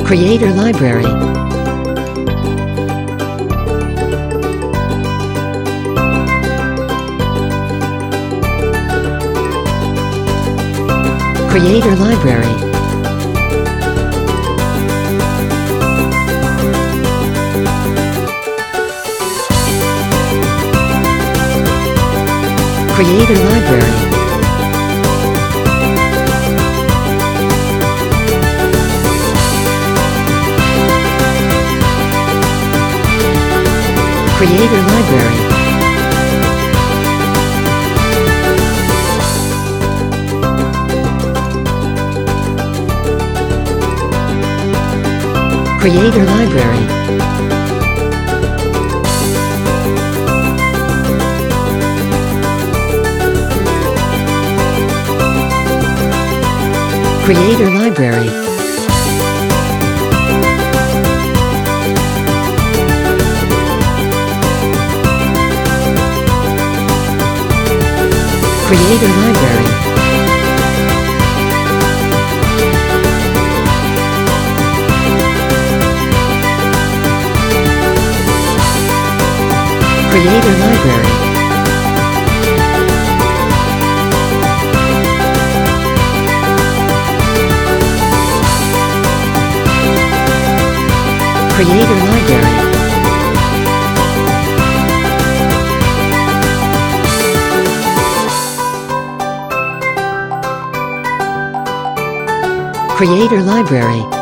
Creator Library. Creator Library. Creator Library. Creator Library. Creator Library. Creator Library. Creator Library. Creator Library. Creator Library. Creator Library.